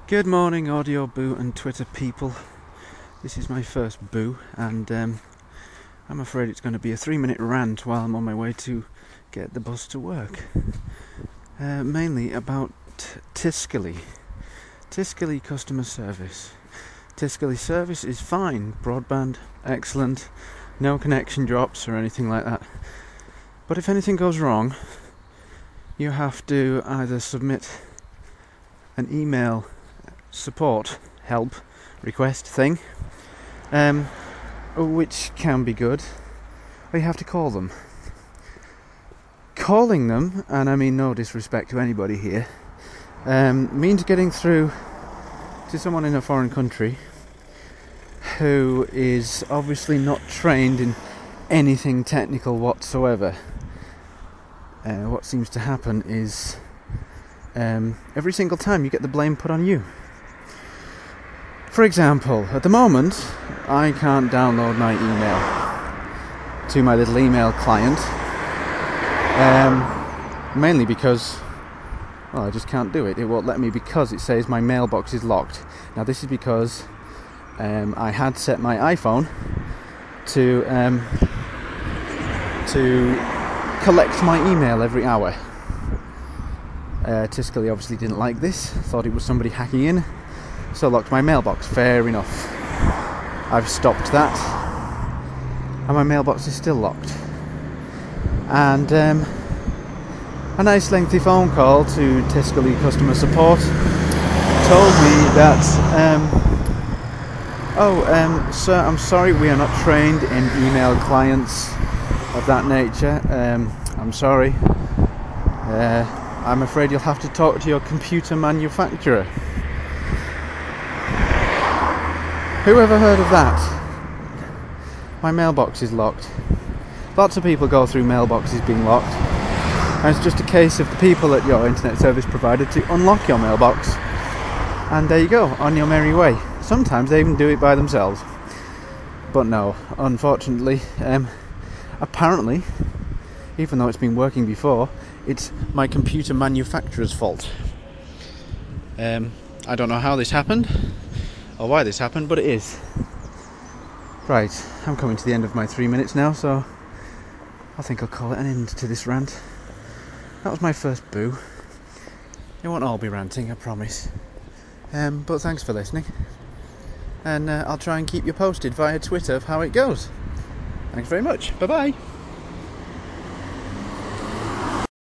Good morning, Audio Boo and Twitter people. This is my first boo, and I'm afraid it's going to be a 3-minute rant while I'm on my way to get the bus to work. Mainly about Tiscali customer service. Tiscali service is fine, broadband, excellent, no connection drops or anything like that. But if anything goes wrong, you have to either submit an email support help request thing, which can be good, or you have to call them. Calling them, and I mean no disrespect to anybody here, means getting through to someone in a foreign country who is obviously not trained in anything technical whatsoever. What seems to happen is every single time you get the blame put on you. For example, at the moment, I can't download my email to my little email client, mainly because, well, I just can't do it. It won't let me because it says my mailbox is locked. Now, this is because I had set my iPhone to collect my email every hour. Tiscali obviously didn't like this, thought it was somebody hacking in, so locked my mailbox. Fair enough. I've stopped that, and my mailbox is still locked. And a nice lengthy phone call to Tiscali customer support told me that, sir, I'm sorry, we are not trained in email clients of that nature. I'm sorry. I'm afraid you'll have to talk to your computer manufacturer. Who ever heard of that? My mailbox is locked. Lots of people go through mailboxes being locked, and it's just a case of the people at your internet service provider to unlock your mailbox, and there you go, on your merry way. Sometimes they even do it by themselves. But no, unfortunately, apparently, even though it's been working before, it's my computer manufacturer's fault. I don't know how this happened, or why this happened, but it is. Right, I'm coming to the end of my 3 minutes now, so I think I'll call it an end to this rant. That was my first boo. It won't all be ranting, I promise. But thanks for listening. And I'll try and keep you posted via Twitter of how it goes. Thanks very much. Bye-bye.